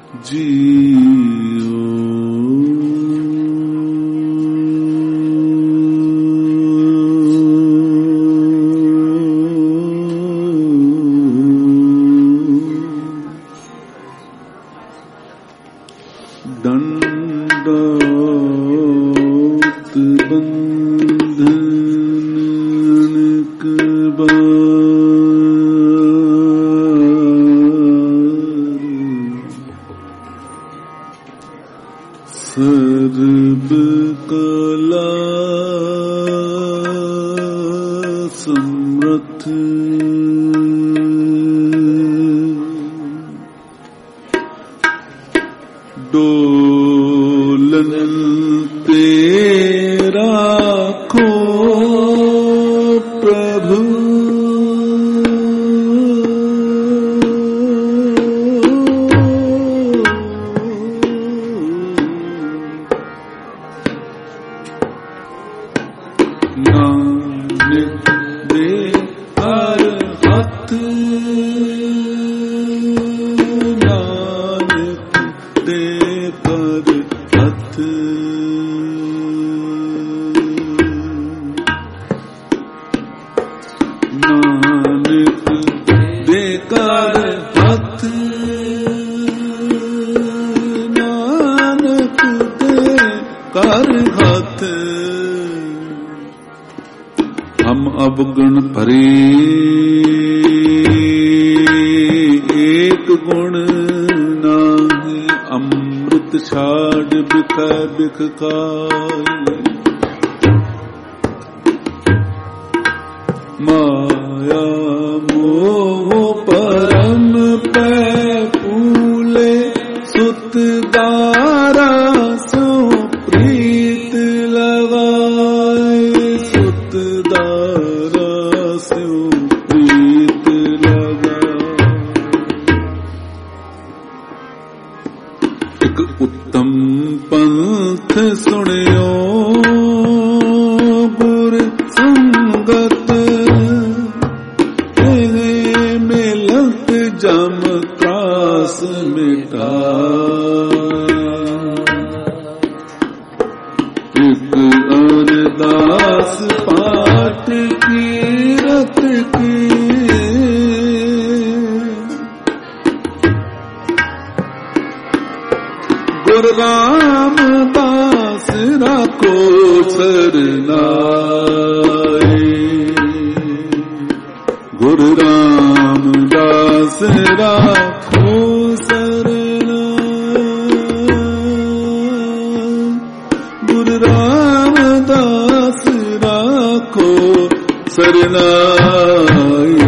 जीओ। दंडौत बंधन सर्व कला समर्थ डोलन तेरा को प्रभु नानक दे हर हाथ नानक दे हर हाथ नानक दे कर हाथ नानक दे कर हाथ हम अवगुण भरे एक गुण नाहि अमृत छाड़ बिख बिख खाए माया मोह परम पै फूले सुत दारा सो प्रीत लगाए सुत दारा सो प्रीत लगाए। एक उत्तम पंथ सुनियो गुर संगत मिलत जम त्रास मिटा एक अरदास पाठ कीरत की गुरु रामदास राखो सरनाए गुरु रामदास राखो सरनाए गुरु रामदास राखो सरनाए।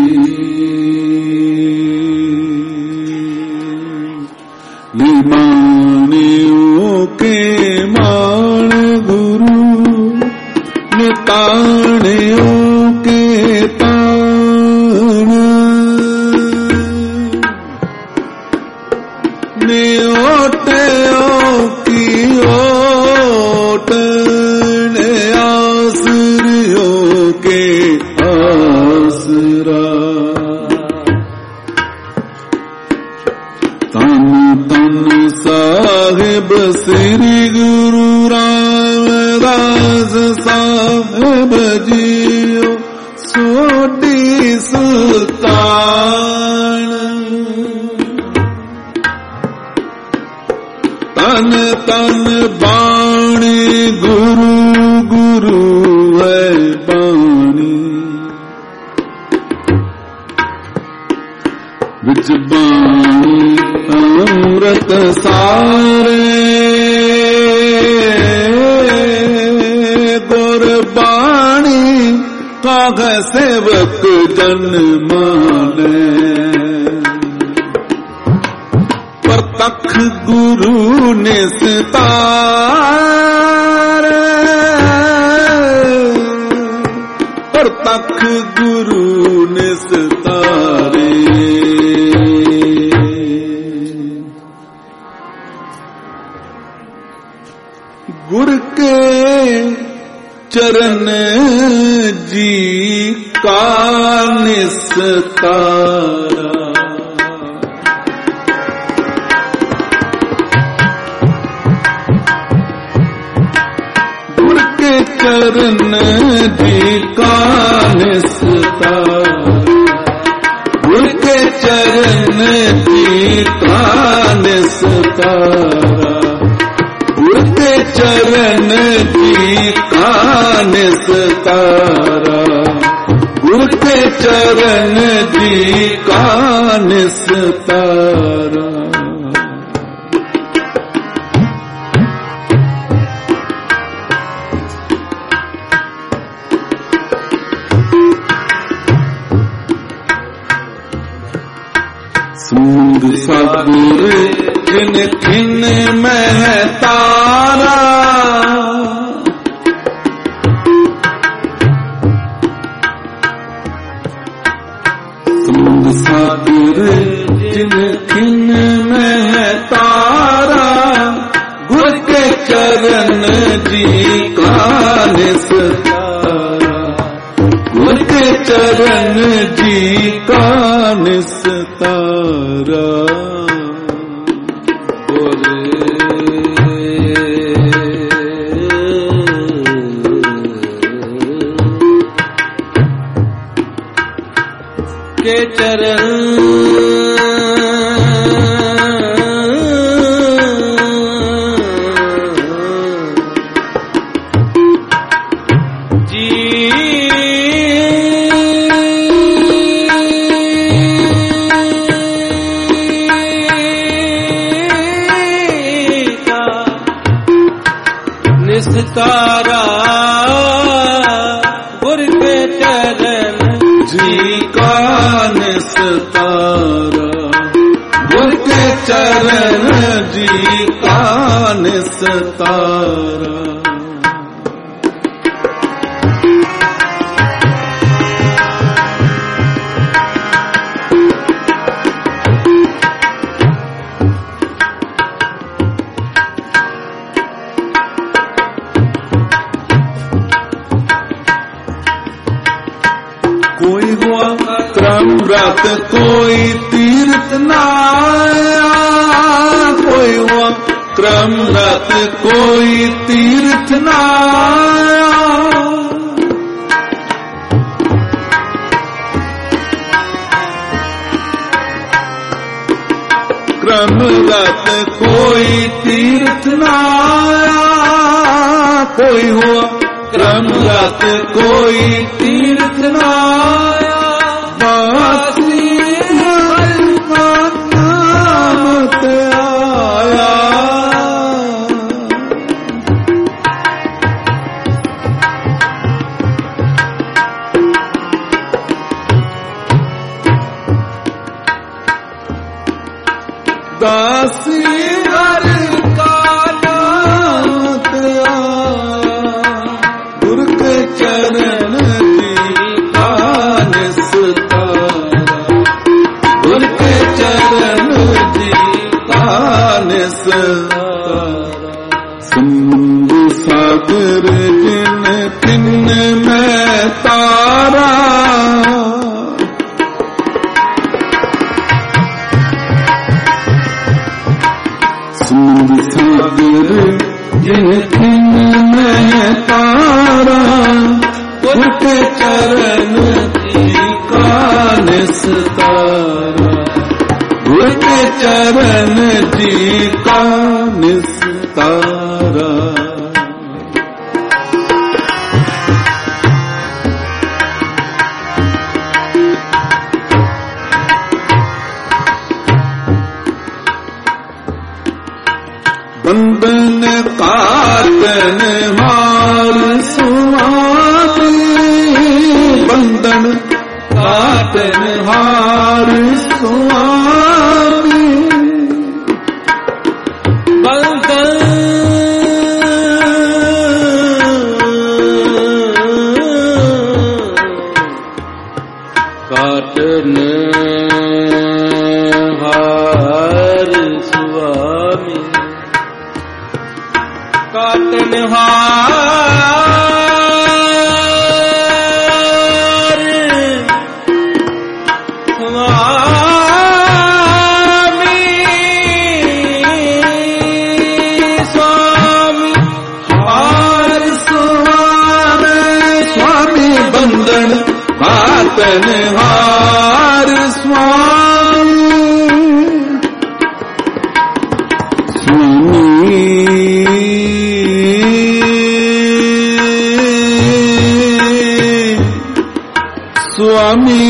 निमानियों के मान गुरु नितानियों के तान नियोटयों की ओट आसरियों के आसरा तन तन साहिब श्री गुरु रामदास साहिब जियो सोटी सुल्तान तन तन बाणी गुरु गुरु है बाणी विच बाणी अमृत सारे गुरबाणी काग सेवक जन माने प्रतख गुरु निस्तार प्रतख गुरु निस्तारे गुर के चरण जी का निस्तारा चरण जी का निस्तारा, गुरु के चरण जी का निस्तारा, गुरु के चरण जी का निस्तारा, गुरु के चरण जी का निस्तारा। सूद सतगुर जिन खिन में तारा, सूद सतगुर जिन खिन में तारा, गुरु के चरण जी का निस्तारा, गुरु के चरण जी का निस्तारा। के चरण निस्तारा, गुरु के चरण जी का निस्तारा, गुरु के चरण जी का निस्तारा। कोई हुआ क्रम व्रत कोई तीर्थ नाया, कोई हुआ क्रम व्रत कोई तीर्थ नाया, क्रम व्रत कोई तीर्थ नाया, कोई हुआ क्रम व्रत कोई तीर्थ नाया, बासी हरि का नाम ते आया, दासी हरि का नाम ते आया, गुरु के चरण जी का निस्तारा, गुरु के चरण जी का निस्तारा। सिंधु सागर जिन खिन में तारा, सिंधु सागर जिन खिन में तारा, गुरु के चरण जी का निस्तारा, गुरु के चरण जी का निस्तारा। बंधन काटन हार सुहानी, बंधन काटन हार सुहानी, बंधन काटन हार स्वामी, काटन हार स्वामी, स्वामी हार स्वामी, स्वामी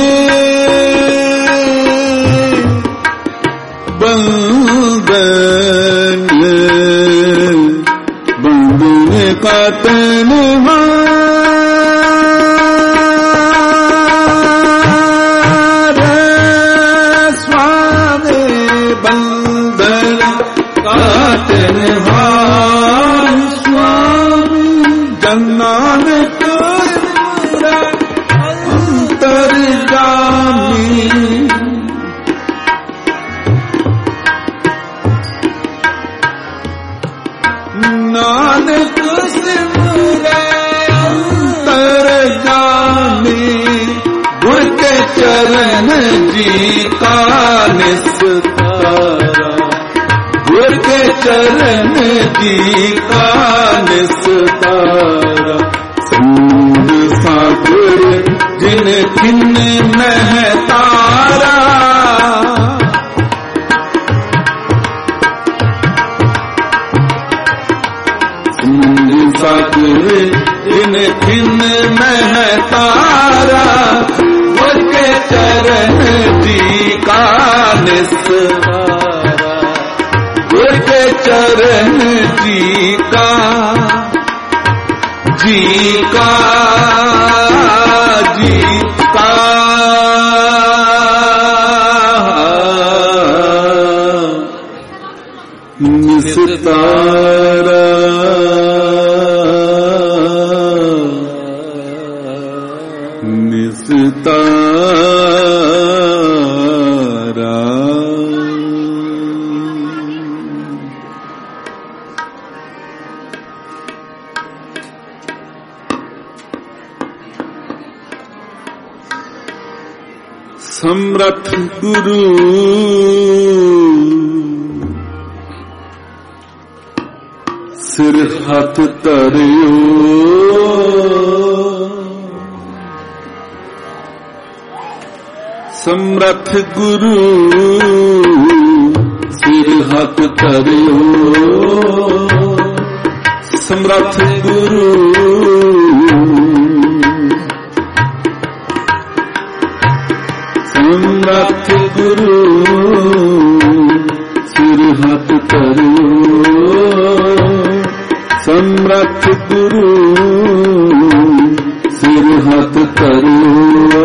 बंदन बंदन का तनहार स्वामी बंदन का तनहार स्वामी जन्नान नानक सिमरे अंतरजामी गुर के चरण जी का निस्तारा गुर के चरण जी का निस्तारा सिंध सागर जिन किन महतारा जिन किन महतारा गुर के चरण जी का निस्तारा गुर के चरण जी का निस्तारा निस्तारा समर्थ गुरु सिर हाथ धरियो समर्थ गुरु सिर हाथ धरियो समर्थ गुरु समर्थ गुरु सिर हाथ धरियो समर्थ गुरु सिर हाथ धरियो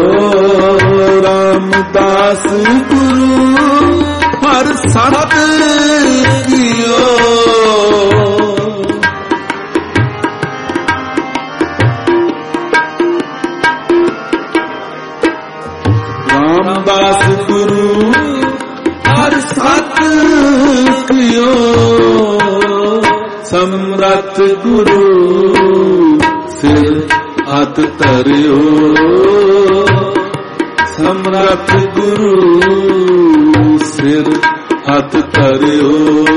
रामदास गुरु हर सत कियो रामदास गुरु हर सत कियो समर्थ गुरु सिर हाथ धरियो समर्थ गुरु सिर हाथ धरियो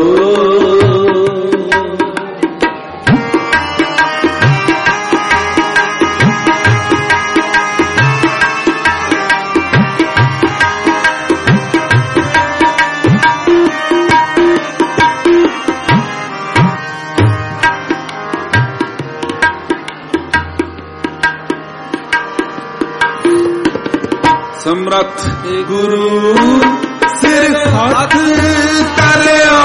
समर्थ गुरु सिर हाथ धरियो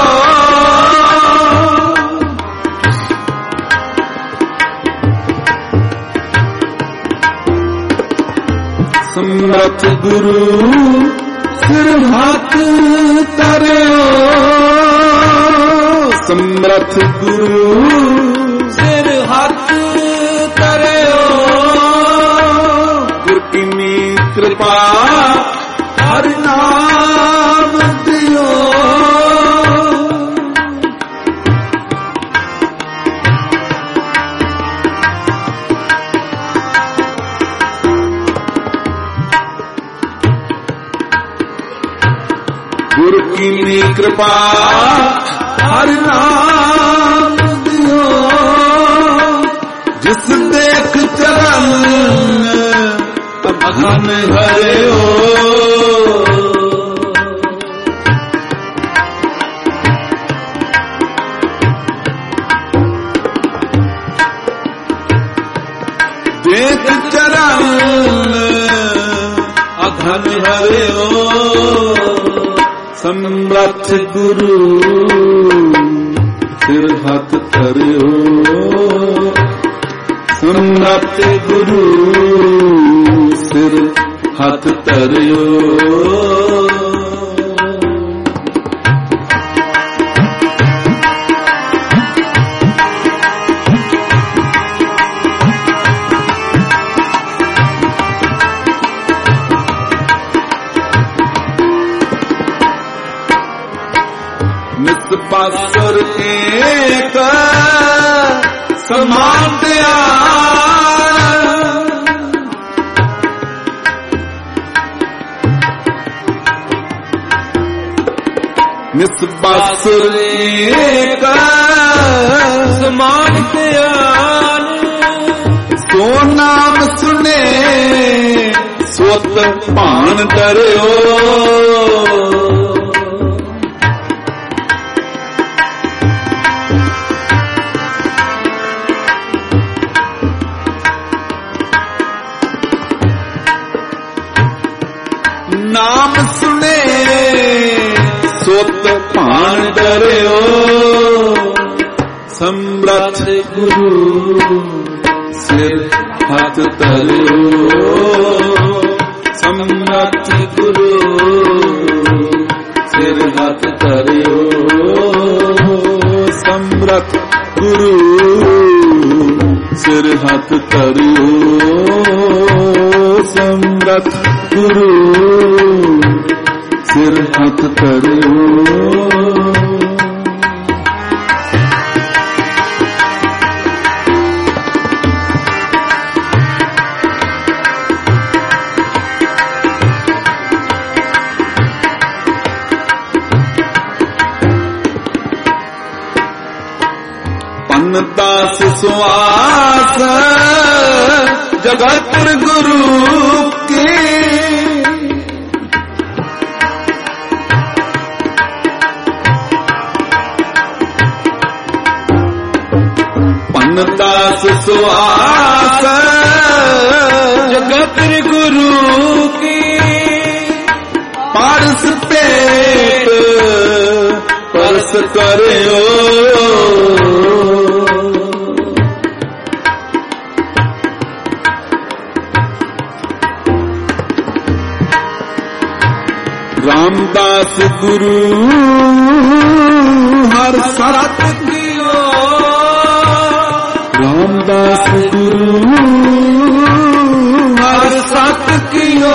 समर्थ गुरु सिर हाथ धरियो समर्थ गुरु सिर हाथ धरियो गुर की कृपा हर नाम दियो गुरु की कृपा हर नाम दियो जिस देख चरण अघन हरियो एक चरण अघन हरिओ समर्थ गुरु सिर हाथ धरिओ समर्थ गुरु सिर हाथ धरिओ निस्पासुर एक समान निस्पासुर एक समान सो नाम सुने स्वत भान डरिओ नाम सुने सोत भान डरिओ समर्थ गुरु सिर हाथ धरिओ समर्थ गुरु सिर हाथ धरिओ समर्थ गुरु सिर हाथ धरिओ समर्थ गुरु सिर हाथ धरिओ पन्नदास सुआस जगत गुरु के पन्नदास सुआस जगत गुरु की पारस पेट परस करिओ रामदास गुरु हर सत कियो रामदास गुरु हर सत कियो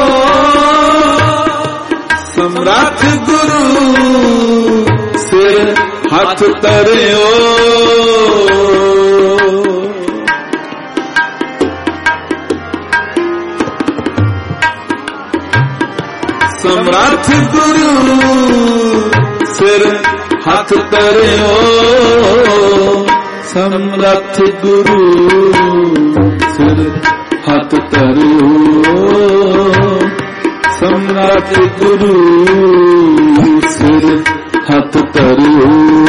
समर्थ गुरु सिर हाथ धरिओ समर्थ गुरु सिर हाथ धरिओ समर्थ गुरु सिर हाथ धरिओ समर्थ गुरु सिर हाथ धरिओ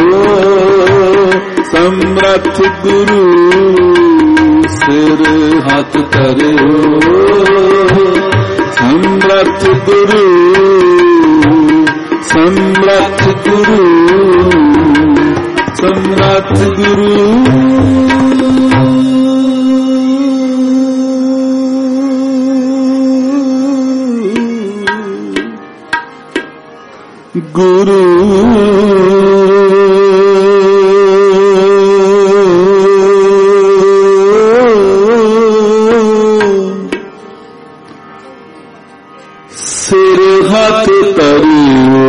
समर्थ गुरु सिर हाथ धरिओ समर्थ गुरु समर्थ गुरु समर्थ गुरु गुरु सिर हाथ धरिओ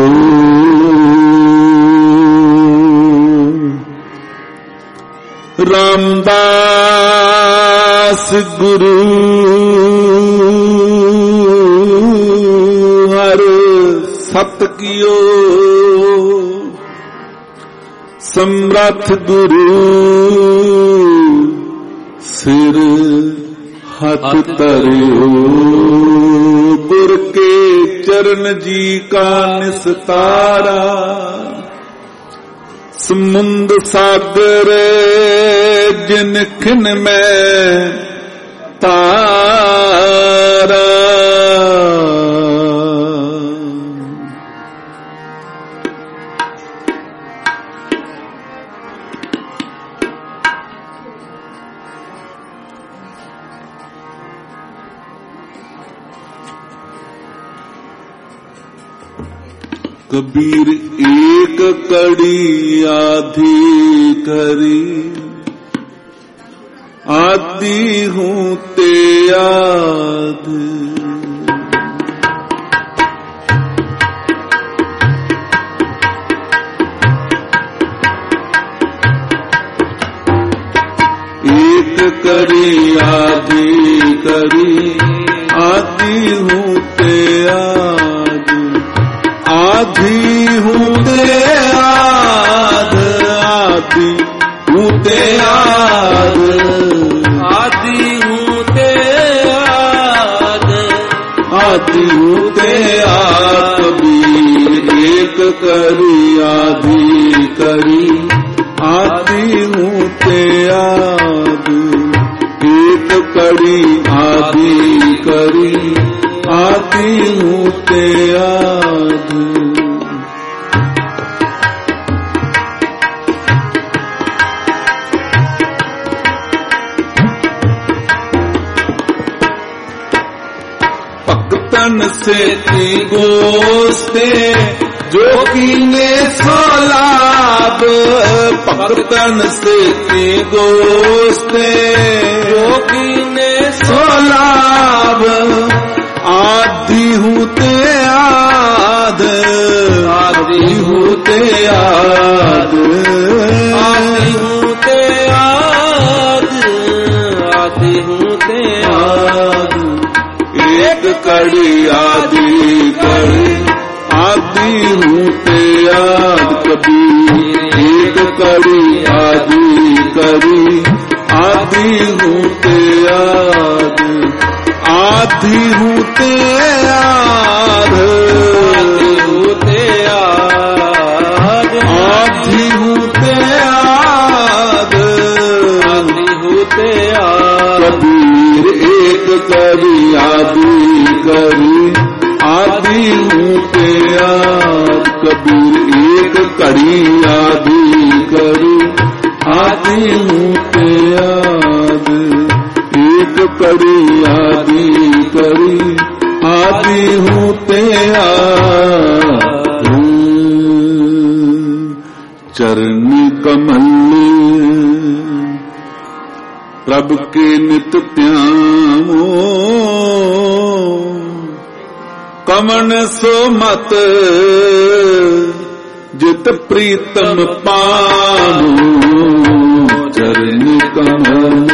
रामदास गुरु हर सत कियो समर्थ गुरु सिर हाथ धरिओ गुर के चरण जी का निस्तारा समुंद सागर जिन खिन में ਤਾਰਾ। कबीर एक कड़ी आधी करी, आदि हूँ ते आद। एक करी आधी करी, आदि हूँ ते आद। आधी हूँ ते आद, आदि हूँ ते आद। आदि हूँ ते आद, आदि हूँ ते आद। कबीर एक करी आधी करी, आदि हूँ ते आद। एक करी आधी करी, आदि हूँ ते आद। भक्तन से की गोस्ते जोगी ने सोलाब। भक्तन से की गोस्ते जोगी ने सोलाब। आदि हूँ ते आद, आदि हूँ ते आद। आदि हूँ ते आद, आदि हूँ ते आद। एक कड़ी आदि कड़ी, आदि हूँ ते आद। कबीर एक कड़ी आदि कड़ी, आदि हूँ ते आद। आदि हूँ ते आद, आदि हूँ ते आद। आदि हूँ ते आद, आदि हूँ ते आद। कबीर एक करी आदि करी, आदि हूँ ते आद। कबीर एक कड़ी आदि करी, आदि हूँ ते आद। एक कड़ी आदि करी, आदि हूँ ते आद। चरण कमल प्रभ के नित प्यामो, कमन सो मत जित प्रीतम पामो। चरण कमल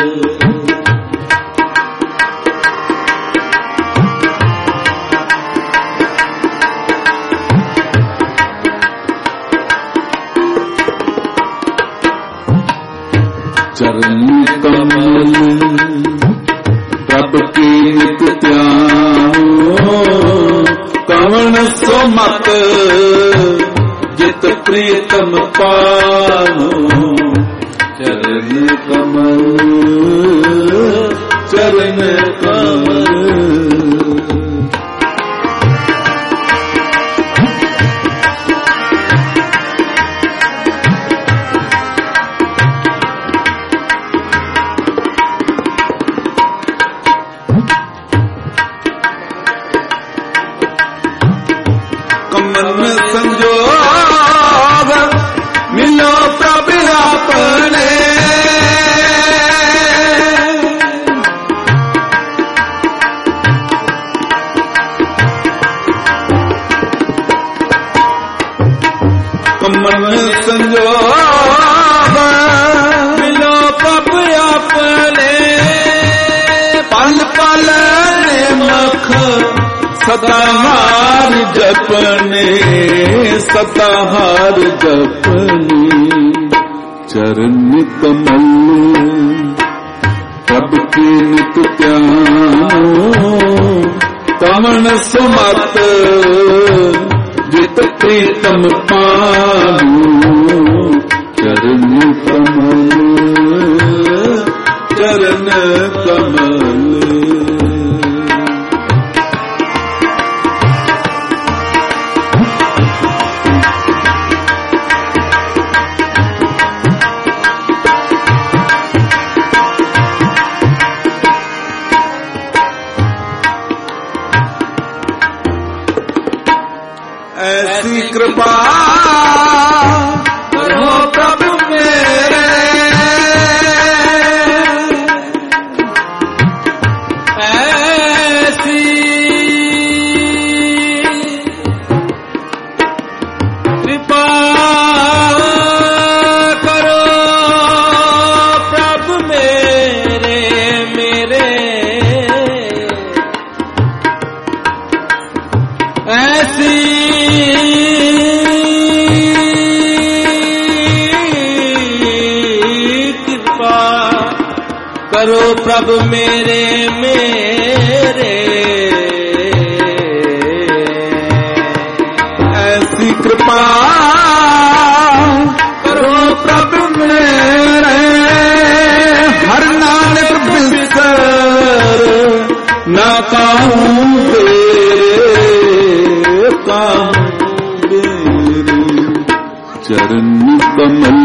चरण कमल प्रभ के नित त्यामो। कवण सो मत जित प्रीतम पामो। चरण कमल, चरण कमल। कमन संजोग मिलो प्रभ अपने। कमन संजोग मिलो प्रभ अपने। पल पल मख सदा हार जपने, सदा हार जपने। चरण कमल प्रभ के नित प्यामो। कमन सुमत जित प्रीतम पामो। चरण कमल, चरण कमल। करो प्रभु मेरे मेरे ऐसी कृपा करो प्रभु मेरे हर नानक बिसर ना कहूँ तेरे कहूँ तेरे चरण कमल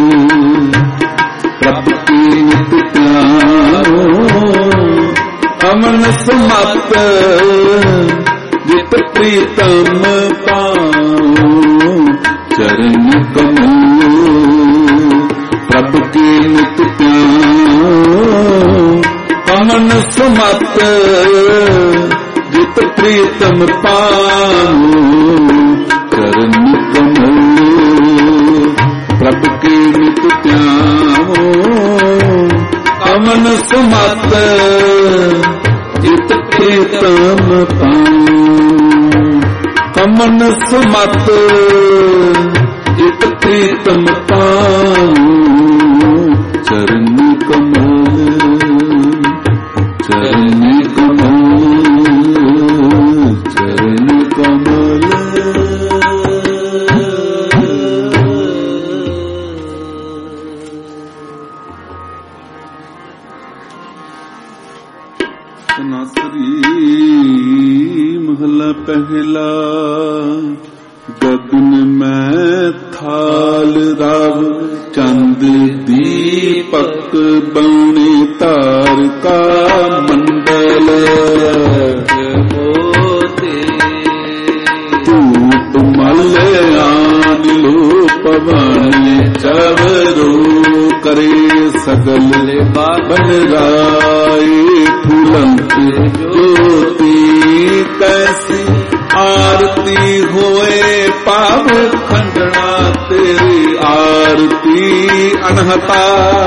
प्रभु की नित प्यारो अमन सुमत जित प्रीतम पाओ चरण कमल प्रभु की नित प्यारो अमन सुमत जित प्रीतम पाओ चरण कमल प्रभु की नित प्यारो अमन सुमत जित प्रीतम पाओ अमन सुमत जित प्रीतम पाओ चरण कमल चरण कमल चरण कमल महला पहला गगन में थाल राव चंद दीपक बने तार का मंडल धूप मलयान लो पवन चवरो करे सगल बन राय फूलंत ज्योति कैसी आरती होए पाव खंडना तेरी आरती अनहता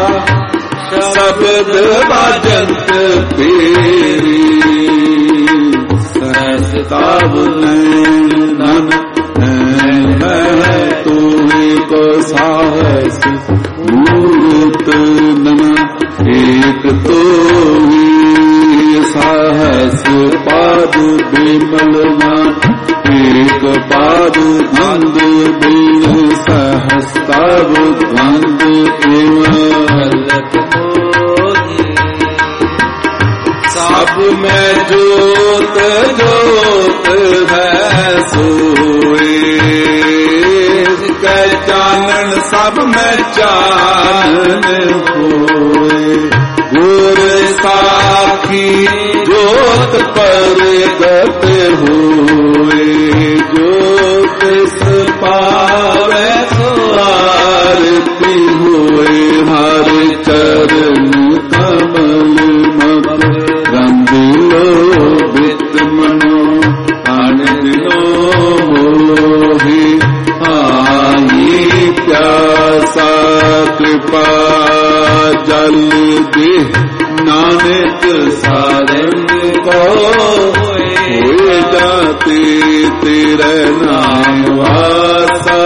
शब्द बाजंत तेरी सहसताव नैन है तुम्हें को साहस मूर्त नना एक तो साहस पाद बिमलना एक पाद गंध बिल सहस्ताव गंध एवं सब में जोत जोत है सोए कै चानन सब में चानन होए गुर साखी जोत पर गत होए जोत पावे आरती होए हर चरण कमल मग रंग लो बित मनो आनंदो मोहि आई प्यासा कृपा जल दे नानक सारंग को होए जाते तेरे नाम वासा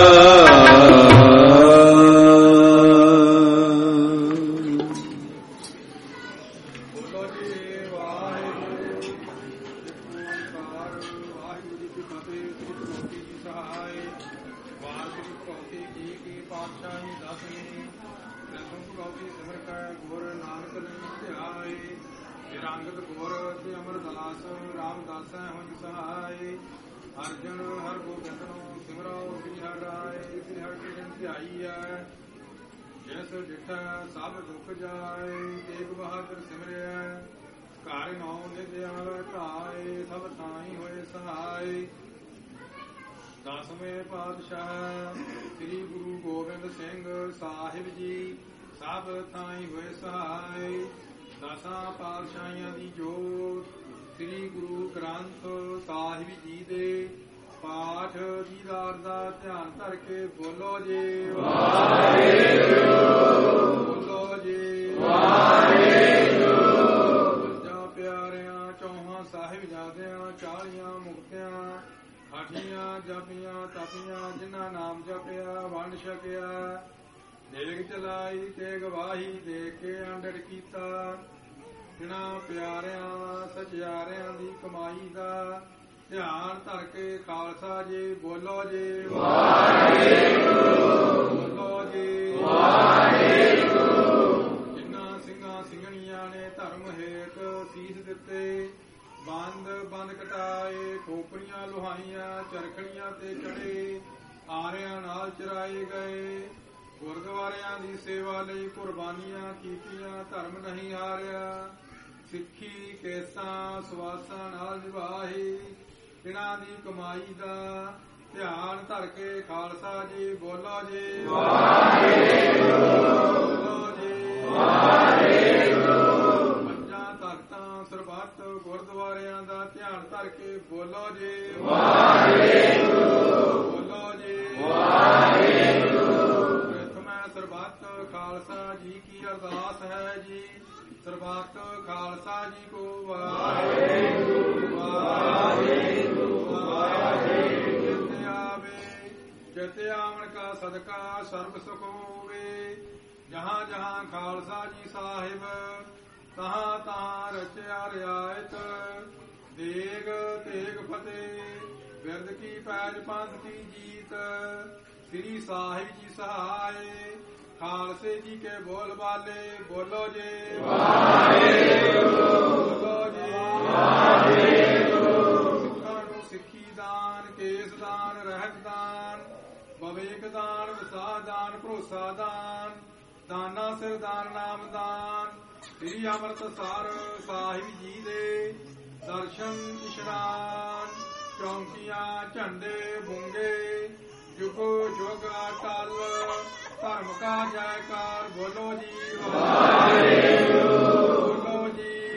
अर्जुन हर गोबिंद सिमरो श्री हर राय श्री हर कृष्ण ध्याई है जैस डिठा सब दुख जाए तेग बहादुर सिमरे कार नौ निद्याल ढाए सब थाई होए सहाय 10वें पातशाह श्री गुरु गोबिंद सिंह साहिब जी सब थाई होए सहाय 10 पातशाहियां दी जोत श्री गुरु ग्रंथ ਸਾਹਿਬ ਜੀ ਦੇ ਪਾਠ ਦੀਦਾਰ ਦਾ ਧਿਆਨ ਧਰ ਕੇ ਬੋਲੋ ਜੀ ਵਾਹਿਗੁਰੂ ਬੋਲੋ ਜੀ ਵਾਹਿਗੁਰੂ ਜਾਂ ਪਿਆਰਿਆਂ ਚੌਹਾਂ ਸਾਹਿਬਜ਼ਾਦਿਆਂ 40 ਮੁਕਤਿਆਂ ਹਾਠੀਆਂ ਜਪੀਆਂ ਤਪੀਆਂ ਜਿਨ੍ਹਾਂ ਨਾਮ ਜਪਿਆ ਵੰਡ ਛਕਿਆ ਦੇਗ ਚਲਾਈ ਤੇ ਗਵਾਹੀ ਦੇ ਕੇ ਆਂਡੜ ਕੀਤਾ। ਜਿਨ੍ਹਾਂ ਪਿਆਰਿਆਂ ਸਚਿਆਰਿਆਂ ਦੀ ਕਮਾਈ ਦਾ ਧਿਆਨ ਧਰ ਕੇ ਖਾਲਸਾ ਜੀ ਬੋਲੋ ਜੀ ਵਾਹਿਗੁਰੂ, ਬੋਲੋ ਜੀ ਵਾਹਿਗੁਰੂ। ਜਿਨ੍ਹਾਂ ਸਿੰਘਾਂ ਸਿੰਘਣੀਆਂ ਨੇ ਧਰਮ ਹੇਤ ਸੀਸ ਦਿੱਤੇ, ਬੰਦ ਕਟਾਏ, ਖੋਪੜੀਆਂ ਲੁਹਾਈਆਂ, ਚਰਖੜੀਆਂ ਤੇ ਚੜੇ, ਆਰਿਆਂ ਨਾਲ ਚਰਾਏ ਗਏ, ਗੁਰਦੁਆਰਿਆਂ ਦੀ ਸੇਵਾ ਲਈ ਕੁਰਬਾਨੀਆਂ ਕੀਤੀਆਂ, ਧਰਮ ਨਹੀਂ ਹਾਰਿਆ, ਸਿੱਖੀ ਕੇਸਾਂ ਸਵਾਸਾਂ ਨਾਲ ਨਿਭਾਈ। ਇਹਨਾਂ ਦੀ ਕਮਾਈ ਦਾ ਧਿਆਨ ਧਰ ਕੇ ਖਾਲਸਾ ਜੀ ਬੋਲੋ ਜੀ ਵਾਹਿਗੁਰੂ, ਬੋਲੋ ਜੀ ਵਾਹਿਗੁਰੂ। ਪੰਜਾਂ ਤਖਤਾਂ ਸਰਬੱਤ ਗੁਰਦੁਆਰਿਆਂ ਦਾ ਧਿਆਨ ਧਰ ਕੇ ਬੋਲੋ ਜੀ ਵਾਹਿਗੁਰੂ, ਬੋਲੋ ਜੀ ਵਾਹਿਗੁਰੂ। ਪ੍ਰਥਮੈ ਸਰਬੱਤ ਖਾਲਸਾ ਜੀ ਕੀ ਅਰਦਾਸ ਹੈ ਜੀ। ਸਰਬੱਤ ਖਾਲਸਾ ਜੀ ਕੋ ਵਾਹਿਗੁਰੂ, ਵਾਹਿਗੁਰੂ, ਵਾਹਿਗੁਰੂ। ਜਿਤ ਆਵੇ ਜਿਤ ਆਵਣ ਕਾ ਸਦਕਾ ਸਰਬ ਸੁਖ ਹੋਵੇ। ਜਹਾਂ ਜਹਾਂ ਖਾਲਸਾ ਜੀ ਸਾਹਿਬ, ਤਹਾਂ ਤਹਾਂ ਰਚਿਆ ਰਿਆਇਤ। ਦੇਗ ਤੇਗ ਫਤਿਹ ਬਿਰਦ ਕੀ ਪੈਜ ਪੰਥ ਕੀ ਜੀਤ। ਸ੍ਰੀ ਸਾਹਿਬ ਜੀ ਸਹਾਏ, ਖਾਲਸੇ ਜੀ ਕੇ ਬੋਲ ਬਾਲੇ ਬੋਲੋ ਜੀ ਵਾਹਿਗੁਰੂ, ਬੋਲੋ ਜੀ ਵਾਹਿਗੁਰੂ। ਸਿੱਖਾਂ ਨੂੰ ਸਿੱਖੀ ਦਾਨ, ਕੇਸ ਦਾਨ, ਰਹਿਤ ਦਾਨ, ਵਿਵੇਕ ਦਾਨ, ਵਿਸਾਹ ਦਾਨ, ਭਰੋਸਾ ਦਾਨ, ਦਾਨਾ ਸਿਰ ਦਾਨ, ਨਾਮ ਦਾਨ। ਸ੍ਰੀ ਅੰਮ੍ਰਿਤਸਰ ਸਾਹਿਬ ਜੀ ਦੇ ਦਰਸ਼ਨ ਇਸ਼ਨਾਨ, ਚੌਂਕੀਆਂ ਝੰਡੇ ਬੁੰਗੇ, ਜੁਗੋ ਜੁਗ ਅਟਲ, ਧਰਮ ਕਾ ਜੈਕਾਰ ਬੋਲੋ ਜੀ ਵਾਹਿਗੁਰੂ, ਬੋਲੋ ਜੀ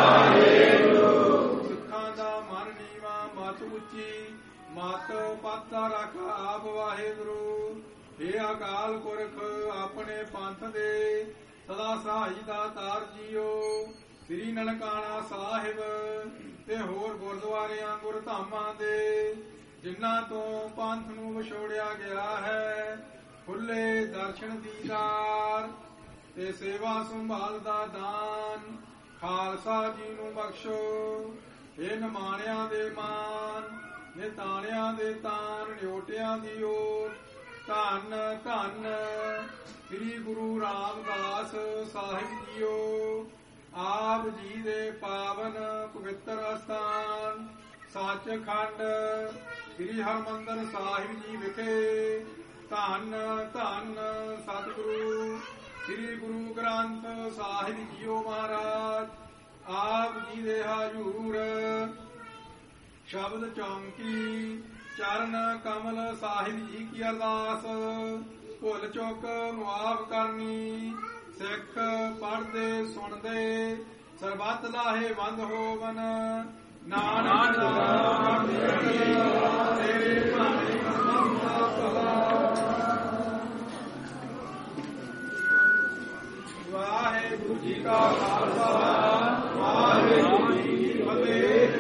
ਵਾਹਿਗੁਰੂ। ਸਿੱਖਾਂ ਦਾ ਮਨ ਨੀਵਾਂ ਮਤ ਉੱਚੀ, ਮਤ ਪਤ ਰੱਖ ਆਪ ਵਾਹਿਗੁਰੂ। ਹੇ ਅਕਾਲ ਪੁਰਖ ਆਪਣੇ ਪੰਥ ਦੇ ਸਦਾ ਸਹਾਈ ਦਾ ਤਾਰ ਜੀਓ। ਸ੍ਰੀ ਨਨਕਾਣਾ ਸਾਹਿਬ ਤੇ ਹੋਰ ਗੁਰਦੁਆਰਿਆਂ ਗੁਰਧਾਮਾਂ ਦੇ ਜਿਨ੍ਹਾਂ ਤੋਂ ਪੰਥ ਨੂੰ ਵਿਛੋੜਿਆ ਗਿਆ ਹੈ, ਖੁੱਲੇ ਦਰਸ਼ਨ ਦੀਦਾਰ ਤੇ ਸੇਵਾ ਸੰਭਾਲ ਦਾ ਦਾਨ ਖਾਲਸਾ ਜੀ ਨੂੰ ਬਖਸ਼ੋ। ਇਹ ਨਿਮਾਣਿਆਂ ਦੇ ਮਾਨ, ਨਿਤਾਣਿਆਂ ਦੇ ਤਾਨ, ਨਿਓਟਿਆਂ ਦੀ ਓਟ। ਧੰਨ ਧੰਨ ਸ੍ਰੀ ਗੁਰੂ ਰਾਮਦਾਸ ਸਾਹਿਬ ਜੀਓ। ਆਪ ਜੀ ਦੇ ਪਾਵਨ ਪਵਿੱਤਰ ਅਸਥਾਨ ਸੱਚਖੰਡ ਸ੍ਰੀ ਹਰਿਮੰਦਰ ਸਾਹਿਬ ਜੀ ਵਿਖੇ ਧੰਨ ਧੰਨ ਸਤਿਗੁਰੂ ਸ੍ਰੀ ਗੁਰੂ ਗ੍ਰੰਥ ਸਾਹਿਬ ਜੀਓ ਮਹਾਰਾਜ ਆਪ ਜੀ ਦੇ ਹਜ਼ੂਰ ਸ਼ਬਦ ਚੌਂਕੀ ਚਰਨ ਕਮਲ ਸਾਹਿਬ ਜੀ ਕੀ ਅਰਦਾਸ। ਭੁੱਲ ਚੁੱਕ ਮੁਆਫ ਕਰਨੀ, ਸਿੱਖ ਪੜ੍ਹਦੇ ਸੁਣਦੇ ਸਰਬੱਤ ਲਾਹੇਵੰਦ ਹੋਵਨ। ਨਾਨਕ ਨਾਮ ਤੇਰੇ ਭਾਣੇ ਦਾ ਭਲਾ। ਵਾਹਿਗੁਰੂ ਜੀ ਕਾ ਖਾਲਸਾ, ਵਾਹਿਗੁਰੂ ਜੀ ਕੀ ਫਤਿਹ।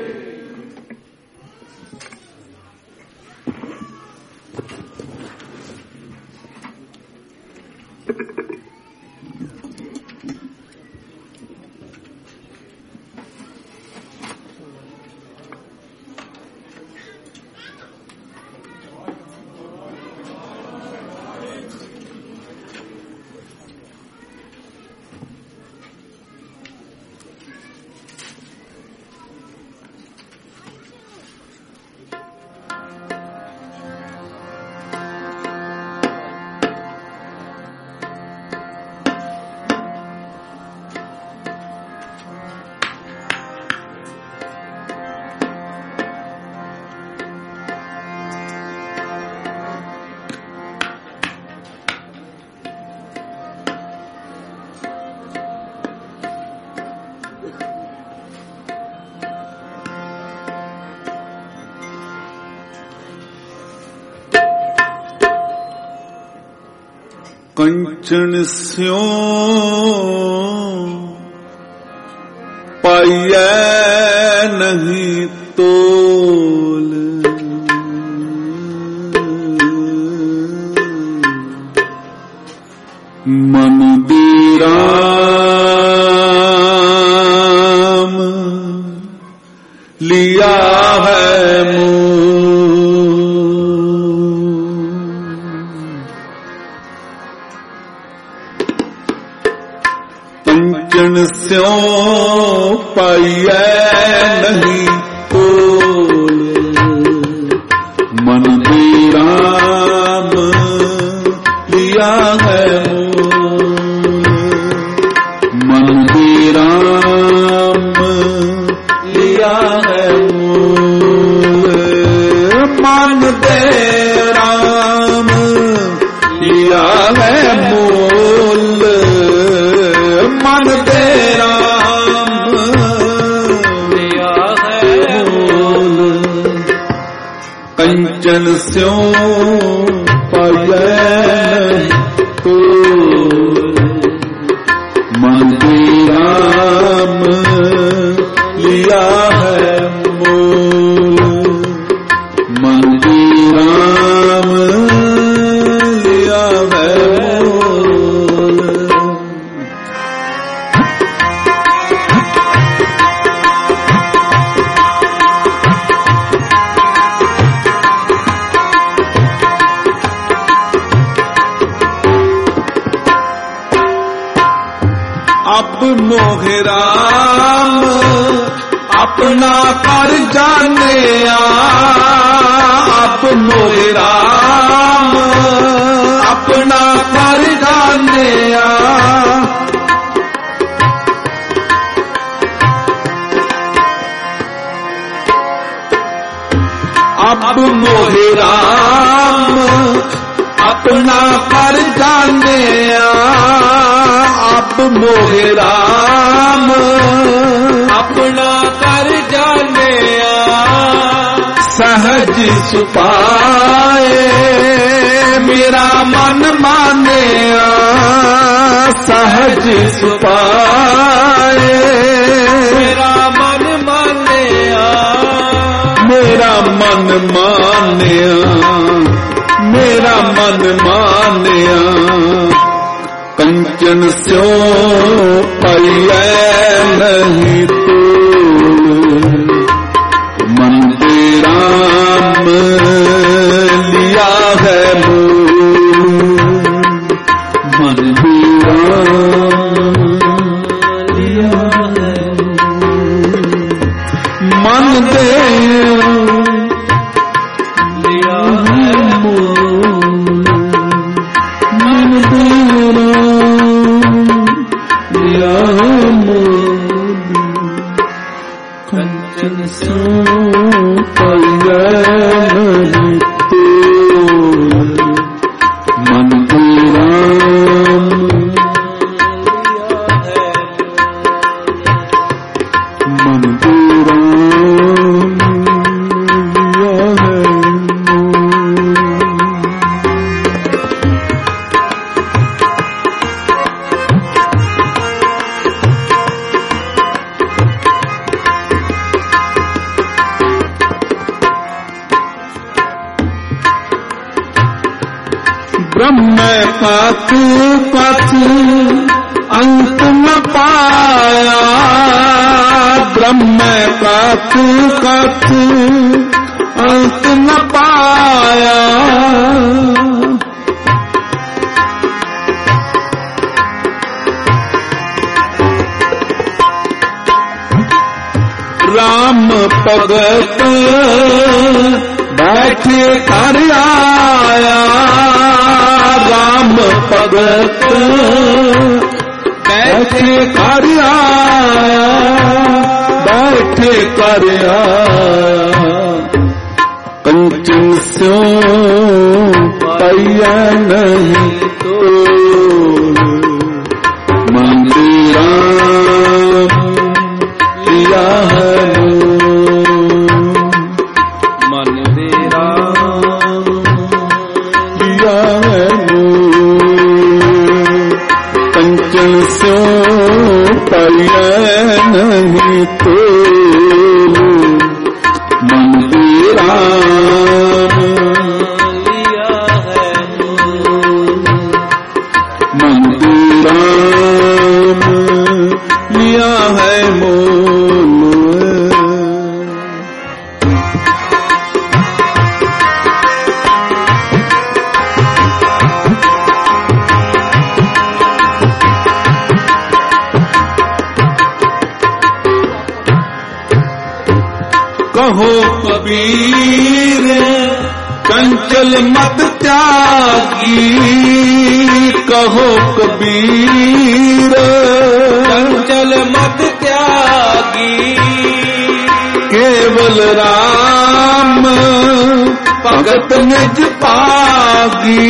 ਕੰਚਨ ਸਿਉ ਪਾਈਐ ਨਹੀਂ ਤੋਲ। मन राम लिया है पंचन स्यों पाइए नहीं तोल मन राम लिया है मन राम लिया है मन दे राम लिया है मूल मन दे राम लिया है मूल कंचन स्यों पाए तो मन राम लिया है मूल मन राम लिया है मूल अब मोहे राम अपना कर जाने अब मोहे राम अपना कर जाने अब मोहे राम अपना कर जाने अब मोहे राम अपना कर जाने सहज सुपाए मेरा मन माने सहज सुपाए मेरा मन माने मेरा मन माने मेरा मन माने कंचन स्यों पाइए नहीं तो मन राम लिया है मन राम लिया है मन दे लिया है मन दे लिया कंचन स्यों पाइए नहीं तो मन राम मन राम लिया है ब्रह्म पथ पथ अंत न पाया ब्रह्म पथ पथ अंत न पाया राम भगत बैठे कर आया राम भगत बैठे कर आया बैठे कर आया कंचन स्यों पाइए नहीं तो मन राम लिया है मन राम लिया है कंचन स्यों पाइए नहीं तो मन राम लिया है मन कहो कबीर चंचल मत त्यागी, कहो कबीर चंचल मत त्यागी, केवल राम भगत निज पागी,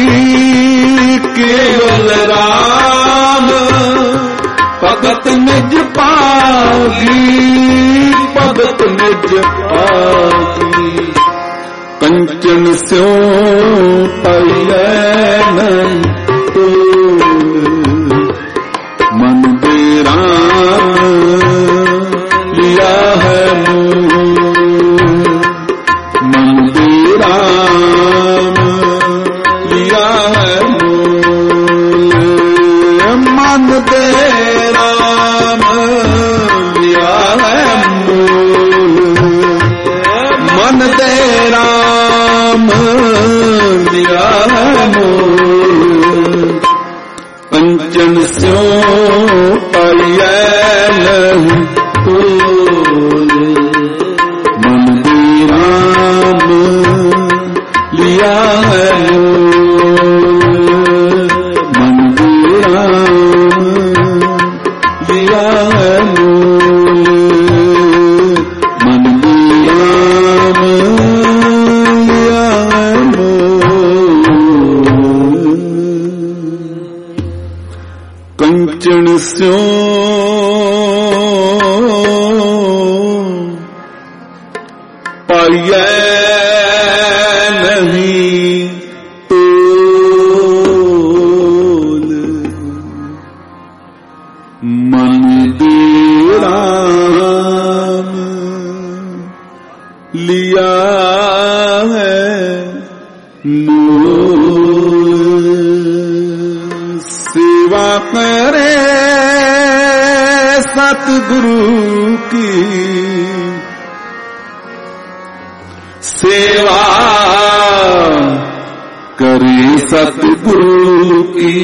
केवल राम भगत निज पागी, भगत निज पागी। कंचन स्यो पल्लै नहीं तोल, मन दे राम लिया है मोल, मन दे राम लिया है मोल, मन दे राम लिया है मोल, मन दे राम लिया है मोल। कंचन स्यो पल्लै नहीं तोल, मन दे राम लिया है मोल, मन दे राम लिया है मोल, मन दे राम लिया है मोल। कंचन स्यो पाइयै नहीं तोल, मन दे राम लिया है मोल। सेवा करे सतगुरु की, सेवा करे सतगुरु की,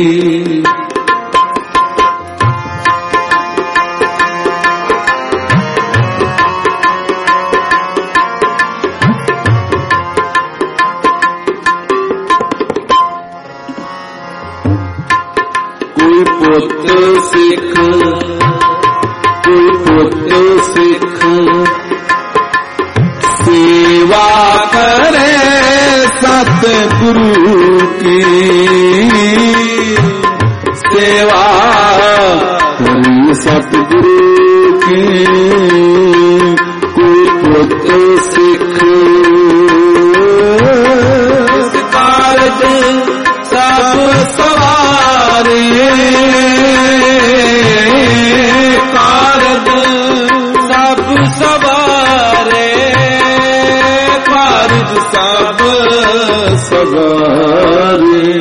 कोई पुत सिख, कोई पुत सिख सेवा करे सतगुरु की, सेवा करे सतगुरु की। कोई पुत सिख कारज सब सवारे, कारज सब सवारे, कारज सब सवारे,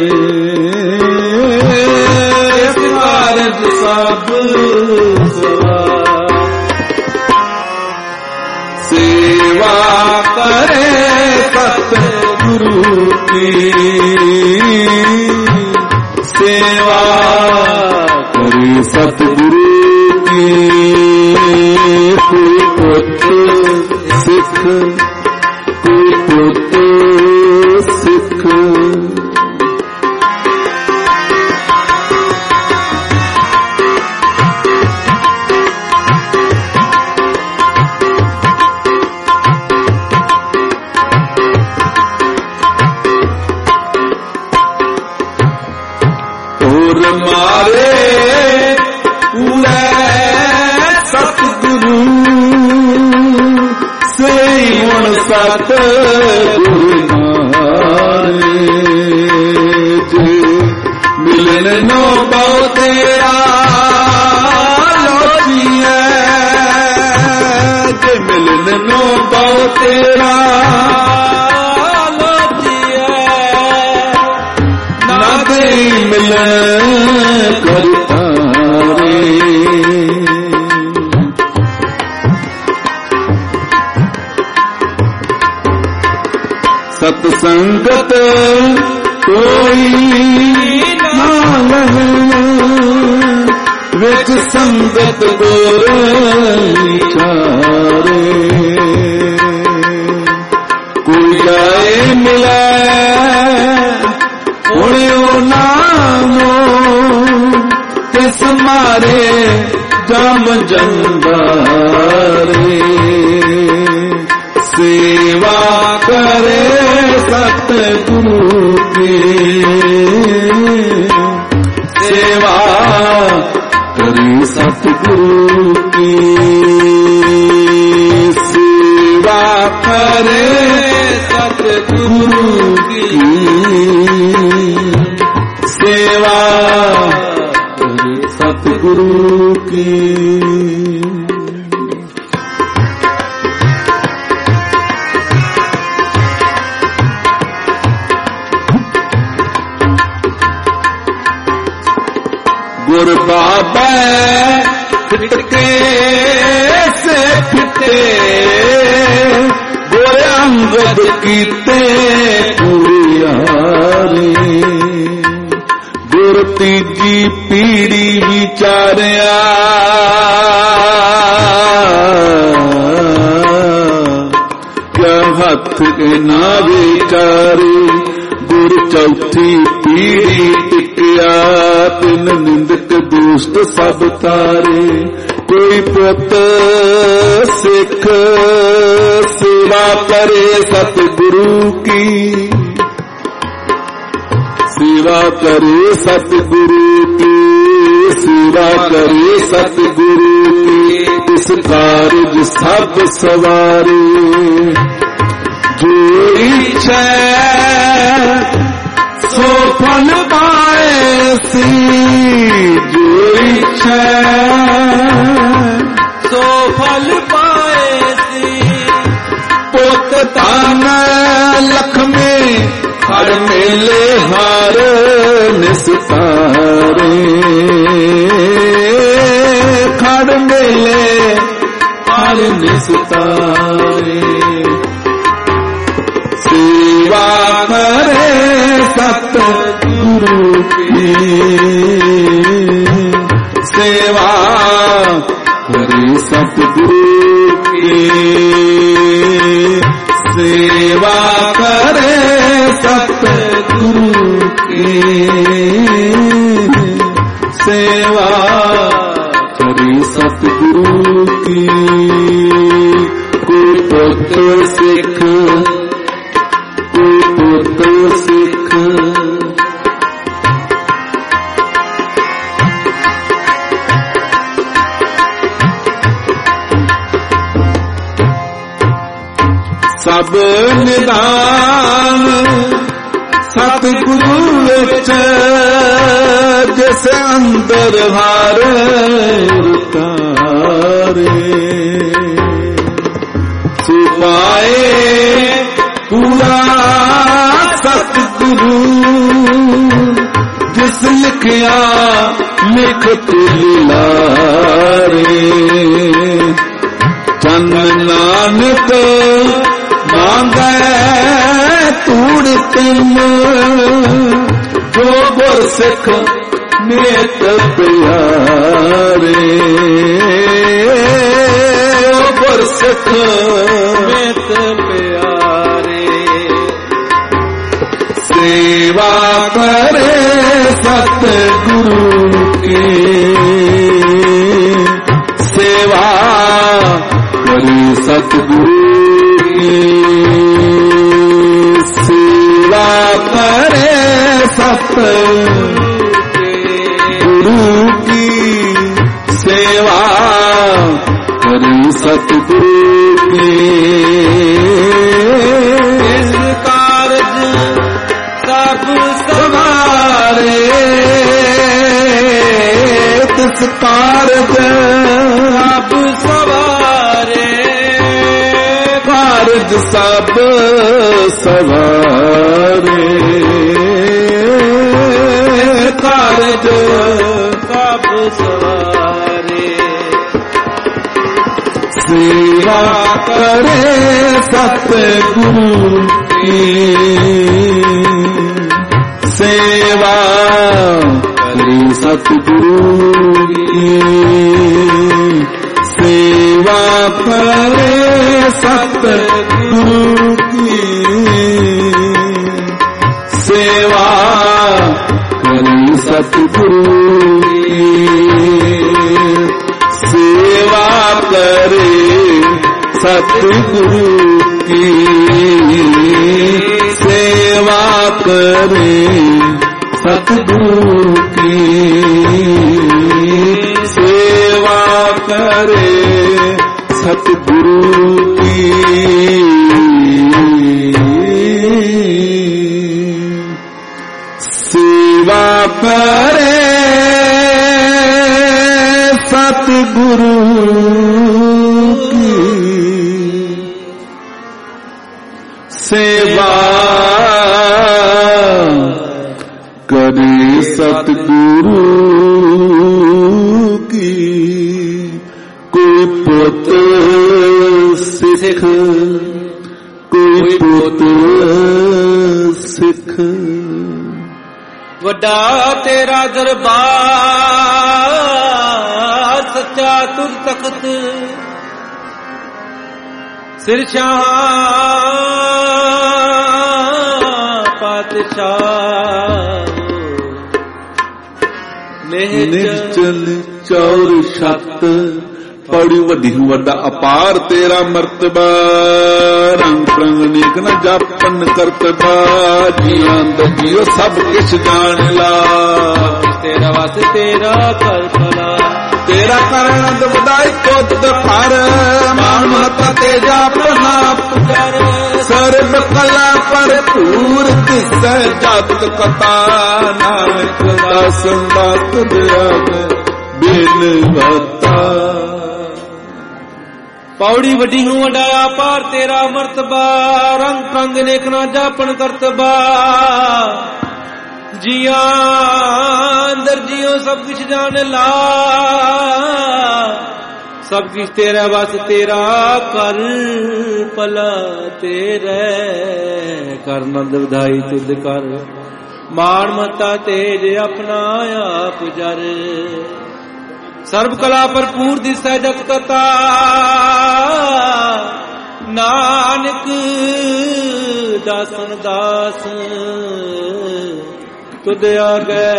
कारज सब सवारे। सेवा करे सतगुरु की, सेवा करे सतगुरु की। कोई पुत सिख, कोई पुत सिख और मारे पूरे सतगुरु से गुण सतगुरु मारे। जे मिलन नो बहु तेरा लोचिए, जे मिलन नो बहु तेरा मिलन करता रे। सत्संगत कोई ना लहे, विच संगत गोर चारे। तिस मारे जम जंदारे सेवा करे सतगुरु की सेवा करे सतगुरु की सेवा करे सतगुरु की सेवा करे सतगुरु की गुर बाबा फिटके से फिटे गोरे अंगद कीते पुरियारे गुर तीजी पीड़ी विचारिया क्या हथ ना विचारे गुर चौथी पीड़ी टिकिया तिन निंदक दुष्ट सब तारे कोई पुत सिख सेवा करे सतगुरु की सेवा करे सतगुरु की सेवा करे सतगुरु की इस कारज सब सवारे जो इच्छा सो फल पाए सी जो इच्छा सो फल पाए सी पुत तान लख में हर मेले हार निस्तारे खड़ मेले हर निस्तारे सेवा करे सतगुरु की सेवा करे सतगुरु की सेवा करे सतगुरु की सेवा करे सतगुरु की कोई पुत्र सिख पुत्र सिख सब निदान सतगुरु विच जिस अंदर हार उतारे सुपाए पूरा सतगुरु जिस लिखिया लिखत लारे चन नानक मांगे तूड़ तिम जो गुर सिख नेत प्यारे गुर सिख नेत प्यारे सेवा करे सतगुरु की सेवा करे सतगुरु सेवा करे सतगुरु की सेवा करे सतगुरु की इस कारज सब सवारे तिस कारज सब सवारे कारज सब सवारे कारज सब सवारे सेवा करे सतगुरु की सेवा करे सतगुरु की सेवा करे सतगुरु की सेवा करे सतगुरु की सतगुरु की सेवा करे, सतगुरु की सेवा करे, सतगुरु की सेवा करे, सतगुरु की सेवा करे, सतगुरु की। कोई पुत सिख, कोई पुत सिख, ਵੱਡਾ ਤੇਰਾ ਦਰਬਾਰ, ਸੱਚਾ ਤੁਧ ਤਖਤ, ਸਿਰ ਸ਼ਾਹ ਪਾਤਸ਼ਾਹ, ਨਿਚਲ ਚੌਰ ਛੱਤ। ਪੌੜੀ ਵੱਡੀ ਨੂੰ ਵੱਡਾ ਅਪਾਰ ਤੇਰਾ ਮਰਤਬਾ, ਰੰਗ ਪ੍ਰੰਗ ਨੇਕ ਨਾ ਜਾਪਨ ਕਰਤਬਾ, ਜੀਆਂ ਦਜੀਓ ਸਭ ਕਿਛ ਜਾਣ ਲਾ, ਤੇਰਾ ਵਸ ਤੇਰਾ ਕਰ ਭਲਾ, ਤੇਰਾ ਕਰਨਦ ਵਧਾਈ ਕੋਤ ਫਰ, ਮਾਨ ਮਹਤਾ ਤੇਜਾ ਪ੍ਰਣਾਪ ਕਰ, ਸਰਬ ਕਲਾ ਭਰਪੂਰ ਦਿਸੈ ਜਤ ਕਥਾ, ਨਾਨਕ ਦਾਸ ਬਾਤ ਦਿਆਨ ਬਿਨ ਵਤਾ। ਪੌੜੀ ਵੱਡੀ ਨੂੰ ਵਡਾਇਆ ਪਾਰ ਤੇਰਾ ਮਰਤਬਾ, ਰੰਗ ਪ੍ਰੰਗ ਨੇਕ ਨਾ ਜਾਪਣ ਕਰਤਬਾ, ਜੀਆਂ ਅੰਦਰ ਜਿਉ ਸਭ ਕੁਛ ਜਾਣ ਲਾ, ਸਭ ਕੁਛ ਤੇਰਾ ਵਸ ਤੇਰਾ ਕਰ ਭਲਾ, ਤੇਰੇ ਕਰ ਨੰਦ ਵਧਾਈ ਤੁਧ ਕਰ, ਮਾਣ ਮਤਾ ਤੇਜ ਆਪਣਾ ਆਪ ਜਰ, ਸਰਬ ਕਲਾ ਭਰਪੂਰ ਦਿਸੈ ਜਤ ਕਥਾ, ਨਾਨਕ ਦਾਸਨ ਦਾਸ ਤੁਧ ਆਗੇ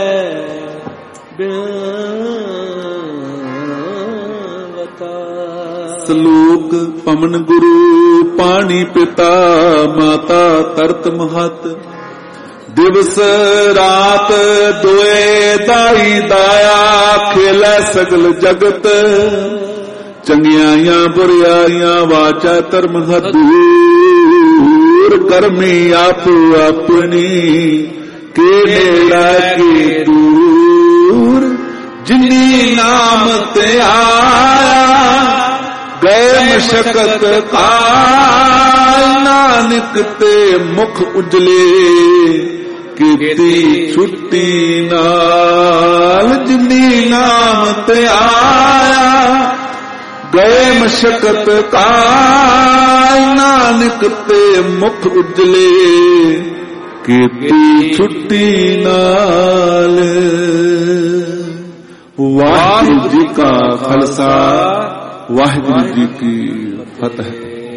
ਬਿਨਵਤਾ। ਸਲੋਕ ਪਵਨ ਗੁਰੂ ਪਾਣੀ ਪਿਤਾ, ਮਾਤਾ ਤਰਤ ਮਹਤ, ਦਿਵਸ ਰਾਤ ਦੋਏ ਦਾਈ ਦਾਇਆ, ਖੇਲੇ ਸਗਲ ਜਗਤ, ਚੰਗਿਆਈਆਂ ਬੁਰਿਆਈਆਂ ਵਾਚਾ ਧਰਮ ਹਦੂਰ, ਕਰਮੀ ਆਪੋ ਆਪਣੀ ਕੇ ਨੇੜਾ ਕੀ ਦੂਰ, ਜਿਨੀ ਨਾਮ ਤੇ ਆਇਆ ਗਏ ਮਸ਼ਕਤ ਕਾਲ, ਨਾਨਕ ਤੇ ਮੁਖ ਉਜਲੇ ਕੀਤੀ ਛੁੱਟੀ ਨਾਲ, ਜਿਨੀ ਨਾਮ ਤੇ ਆਇਆ ਗਏ ਮਸ਼ਕਤ ਕਾਲ, ਨਾਨਕ ਤੇ ਮੁਖ ਉਜਲੇ ਕੀਤੀ ਛੁੱਟੀ ਨਾਲ। ਵਾਹਿਗੁਰੂ ਜੀ ਕਾ ਖਾਲਸਾ, ਵਾਹਿਗੁਰੂ ਜੀ ਕੀ ਫਤਿਹ।